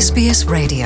SBS Radio.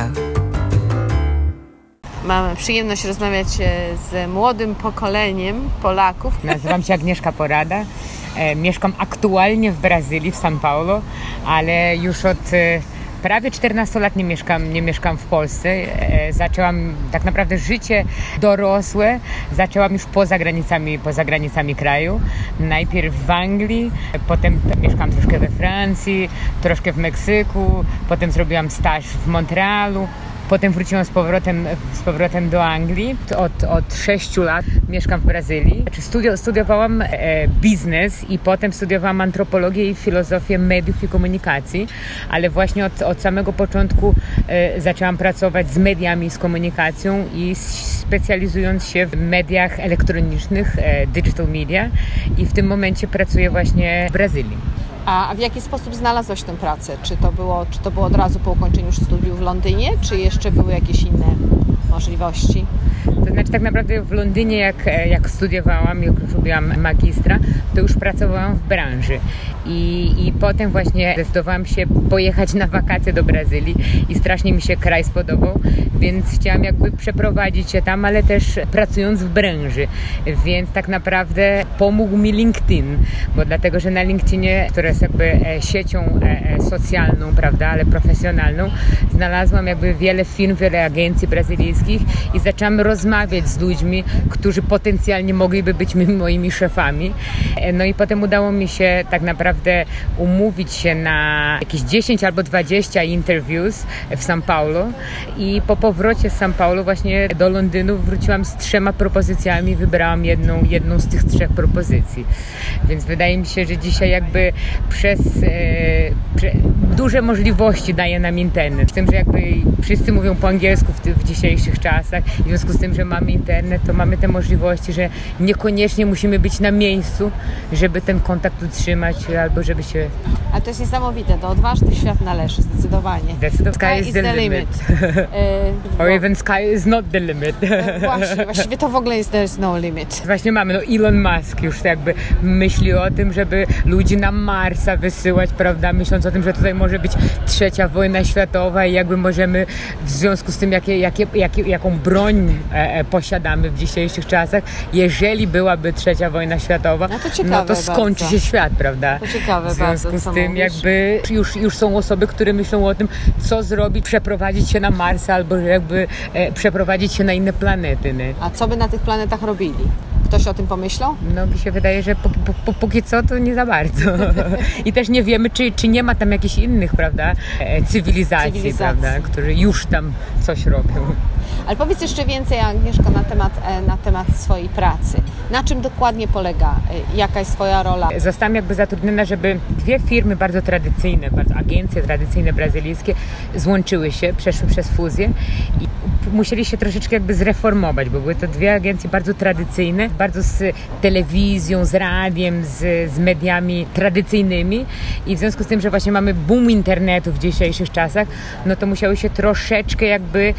Mamy przyjemność rozmawiać z młodym pokoleniem Polaków. Nazywam się Agnieszka Porada. Mieszkam aktualnie w Brazylii, w São Paulo, ale już od prawie 14 lat nie mieszkam w Polsce. Zaczęłam tak naprawdę życie dorosłe, zaczęłam już poza granicami kraju. Najpierw w Anglii, potem mieszkałam troszkę we Francji, troszkę w Meksyku, potem zrobiłam staż w Montrealu. Potem wróciłam z powrotem do Anglii. Od 6 lat mieszkam w Brazylii. Studiowałam biznes i potem studiowałam antropologię i filozofię mediów i komunikacji, ale właśnie od samego początku zaczęłam pracować z mediami, z komunikacją i specjalizując się w mediach elektronicznych, digital media, i w tym momencie pracuję właśnie w Brazylii. A w jaki sposób znalazłaś tę pracę? Czy to było od razu po ukończeniu studiów w Londynie, czy jeszcze były jakieś inne możliwości? To znaczy tak naprawdę w Londynie, jak studiowałam, jak już robiłam magistra, to już pracowałam w branży. I potem właśnie zdecydowałam się pojechać na wakacje do Brazylii i strasznie mi się kraj spodobał, więc chciałam przeprowadzić się tam, ale też pracując w branży. Więc tak naprawdę pomógł mi LinkedIn, bo dlatego, że na LinkedInie, która jest siecią socjalną, prawda, ale profesjonalną, znalazłam wiele firm, wiele agencji brazylijskich i zaczęłam rozmawiać z ludźmi, którzy potencjalnie mogliby być moimi szefami. No i potem udało mi się tak naprawdę umówić się na jakieś 10 albo 20 interviews w São Paulo i po powrocie z São Paulo właśnie do Londynu wróciłam z 3 propozycjami, wybrałam jedną z tych 3 propozycji. Więc wydaje mi się, że dzisiaj przez duże możliwości daje nam internet. Z tym, że wszyscy mówią po angielsku w dzisiejszych czasach. W związku z tym, że mamy internet, to mamy te możliwości, że niekoniecznie musimy być na miejscu, żeby ten kontakt utrzymać albo żeby się... A to jest niesamowite, to odważny świat należy, zdecydowanie. Sky is the limit. Or even sky is not the limit. Właściwie to w ogóle jest there is no limit. Właśnie mamy, Elon Musk już myśli o tym, żeby ludzi na Marsa wysyłać, prawda, myśląc o tym, że tutaj może być 3. wojna światowa i możemy w związku z tym, jaką broń posiadamy w dzisiejszych czasach, jeżeli byłaby 3. wojna światowa, to skończy się świat, prawda? To ciekawe. W związku z tym już są osoby, które myślą o tym, co zrobić, przeprowadzić się na Marsa albo przeprowadzić się na inne planety. Nie? A co by na tych planetach robili? Ktoś o tym pomyślał? No mi się wydaje, że póki co to nie za bardzo. I też nie wiemy, czy nie ma tam jakichś innych, prawda, cywilizacji. Prawda, które już tam coś robią. Ale powiedz jeszcze więcej, Agnieszka, na temat swojej pracy. Na czym dokładnie polega? Jaka jest twoja rola? Zostałam zatrudniona, żeby 2 firmy bardzo tradycyjne, agencje tradycyjne brazylijskie złączyły się, przeszły przez fuzję i musieli się troszeczkę zreformować, bo były to 2 agencje bardzo tradycyjne, bardzo z telewizją, z radiem, z mediami tradycyjnymi i w związku z tym, że właśnie mamy boom internetu w dzisiejszych czasach, no to musiały się troszeczkę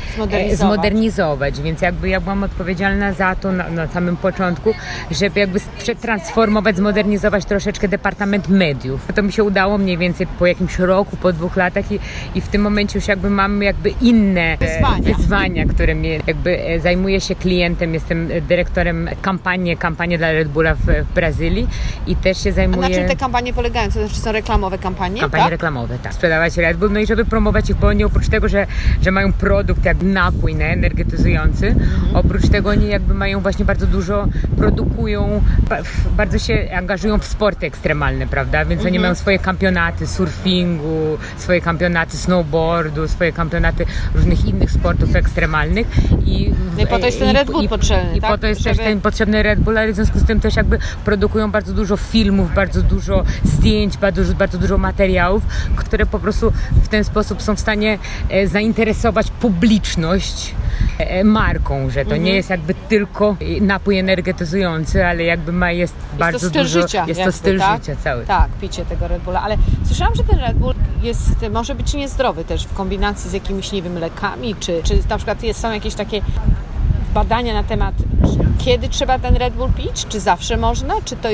zmodernizować, więc ja byłam odpowiedzialna za to na samym początku, żeby przetransformować, zmodernizować troszeczkę departament mediów. To mi się udało mniej więcej po jakimś roku, po 2 latach i w tym momencie już mam inne wyzwania, którymi zajmuję się klientem, jestem dyrektorem kampanii dla Red Bulla w Brazylii i też się zajmuję... A na czym te kampanie polegają? To znaczy są reklamowe kampanie? Kampanie reklamowe, tak. Sprzedawać Red Bull, no i żeby promować ich, bo oni oprócz tego, że mają produkt napój energetyzujący, oprócz tego oni mają właśnie bardzo dużo, produkują, bardzo się angażują w sporty ekstremalne, prawda? Więc oni mają swoje kampionaty surfingu, swoje kampionaty snowboardu, swoje kampionaty różnych innych sportów ekstremalnych. I po to jest ten Red Bull potrzebny, tak? I po to jest też ten potrzebny Red Bull, ale w związku z tym też produkują bardzo dużo filmów, bardzo dużo zdjęć, bardzo dużo materiałów, które po prostu w ten sposób są w stanie zainteresować publiczność marką, że to nie jest tylko napój energetyzujący, ale jest bardzo dużo... Jest to styl życia cały. Tak, picie tego Red Bulla, ale słyszałam, że ten Red Bull może być niezdrowy też w kombinacji z jakimiś, lekami, czy na przykład są jakieś takie badania na temat, kiedy trzeba ten Red Bull pić? Czy zawsze można?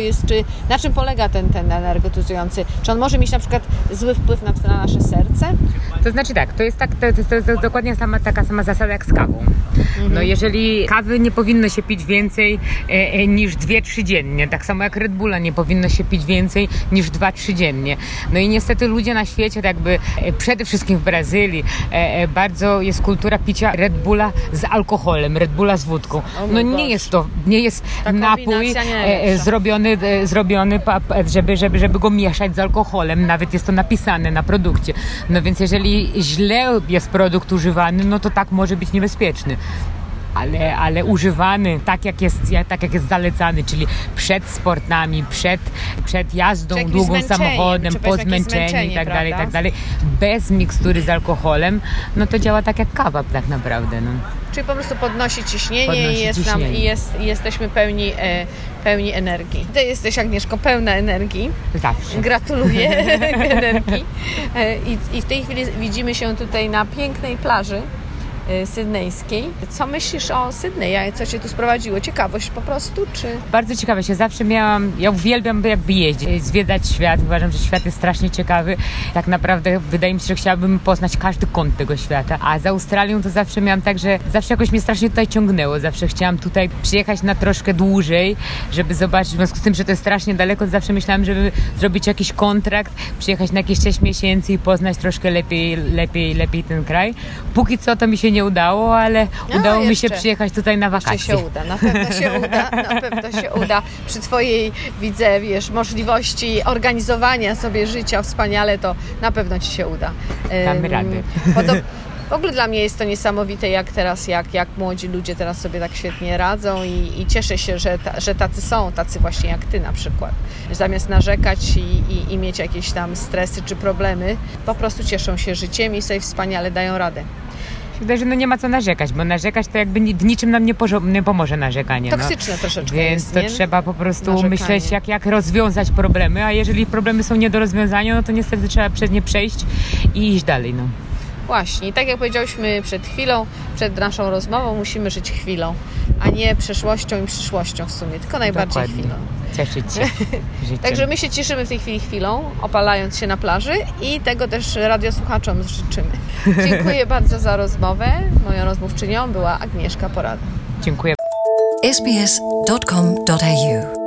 Na czym polega ten energetyzujący? Czy on może mieć na przykład zły wpływ na nasze serce? To znaczy tak, to jest dokładnie taka sama zasada jak z kawą. No jeżeli kawy nie powinno się pić więcej niż 2-3 dziennie, tak samo jak Red Bulla nie powinno się pić więcej niż 2-3 dziennie. No i niestety ludzie na świecie, tak jakby przede wszystkim w Brazylii, bardzo jest kultura picia Red Bulla z alkoholem, Red Bulla z wódką. No nie jest napój zrobiony, żeby go mieszać z alkoholem, nawet jest to napisane na produkcie. No więc jeżeli źle jest produkt używany, no to tak może być niebezpieczny. Ale używany tak jak jest zalecany, czyli przed sportami, przed jazdą długą samochodem, po zmęczeniu i tak dalej, bez mikstury z alkoholem, no to działa tak jak kawa tak naprawdę. No. Czyli po prostu podnosi ciśnienie i jesteśmy pełni energii. Ty jesteś, Agnieszko, pełna energii. Zawsze. Gratuluję energii. I w tej chwili widzimy się tutaj na pięknej plaży sydnejskiej. Co myślisz o Sydney? Co Cię tu sprowadziło? Ciekawość po prostu, czy? Bardzo ciekawe się zawsze ja uwielbiam jakby jeździć, zwiedzać świat. Uważam, że świat jest strasznie ciekawy. Tak naprawdę wydaje mi się, że chciałabym poznać każdy kąt tego świata. A z Australią to zawsze miałam tak, że zawsze jakoś mnie strasznie tutaj ciągnęło. Zawsze chciałam tutaj przyjechać na troszkę dłużej, żeby zobaczyć. W związku z tym, że to jest strasznie daleko, zawsze myślałam, żeby zrobić jakiś kontrakt, przyjechać na jakieś 6 miesięcy i poznać troszkę lepiej ten kraj. Póki co to mi się nie udało, ale udało mi się przyjechać tutaj na wakacje. Jeszcze się uda, na pewno się uda. Przy Twojej, widzę, możliwości organizowania sobie życia wspaniale, to na pewno Ci się uda. Damy rady. W ogóle dla mnie jest to niesamowite, jak teraz, jak młodzi ludzie teraz sobie tak świetnie radzą i cieszę się, że tacy właśnie jak Ty na przykład. Zamiast narzekać i mieć jakieś tam stresy czy problemy, po prostu cieszą się życiem i sobie wspaniale dają radę. Wydaje się, że nie ma co narzekać, bo narzekać to jakby w niczym nam nie pomoże narzekanie. Toksyczne troszeczkę więc jest, to trzeba po prostu myśleć, jak rozwiązać problemy, a jeżeli problemy są nie do rozwiązania, no to niestety trzeba przez nie przejść i iść dalej. No. Właśnie. I tak jak powiedziałyśmy przed chwilą, przed naszą rozmową, musimy żyć chwilą, a nie przeszłością i przyszłością w sumie, tylko najbardziej chwilą. Cieszyć się życiem. Także my się cieszymy w tej chwili chwilą, opalając się na plaży i tego też radiosłuchaczom życzymy. Dziękuję bardzo za rozmowę. Moją rozmówczynią była Agnieszka Porada. Dziękuję. sbs.com.au